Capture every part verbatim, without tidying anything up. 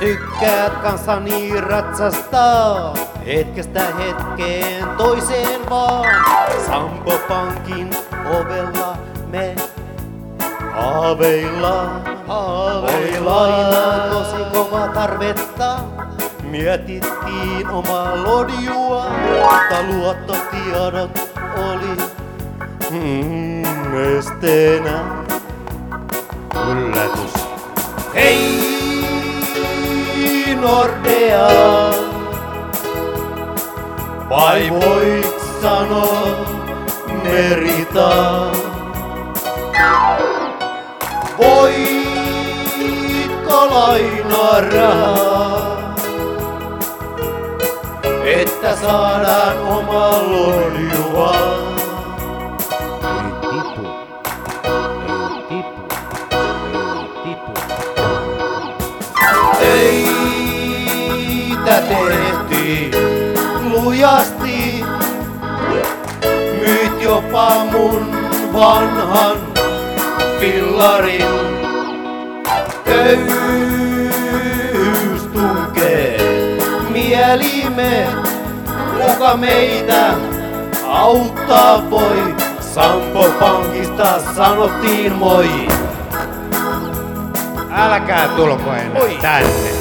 tykkäät kanssani ratsastaa, hetkestä hetkeen toiseen vaan. Sampo Pankin ovella me haaveillaan, haaveillaan. Oli lainaa tosi kova tarvetta, mietittiin omaa lodjua, mutta luottotiedot oli mm, esteenä. Yllätys. Hei Nordea, vai voit sanoa Merita? Voitko lainaa rahaa, että saadaan oma lodjua? Töitä tehtiin lujasti, myit jopa mun vanhan fillarin. Köyhyys tunkee mielimme, kuka meitä auttaa voi? Sampo Pankista sanottiin moi. Älkää tulko enää Oi. tänne.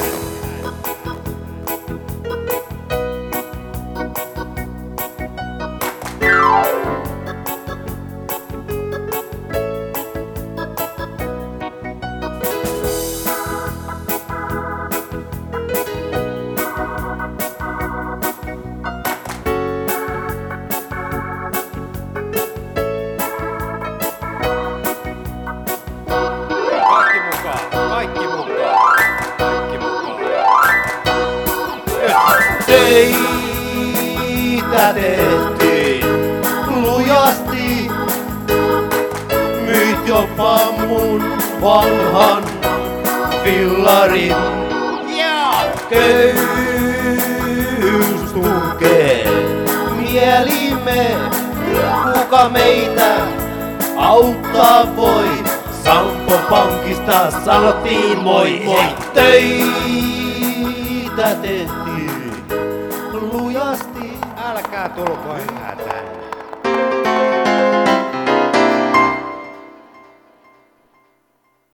Kaikki mukaan, kaikki mukaan, kaikki mukaan. Töitä tehtiin lujasti, myit jopa mun vanhan fillarin. Köyhyys tunkee mielimme, kuka meitä auttaa voi? Sampo Pankista sanottiin moi moi. Töitä tehtiin lujasti. Älkää tulko enää tänne.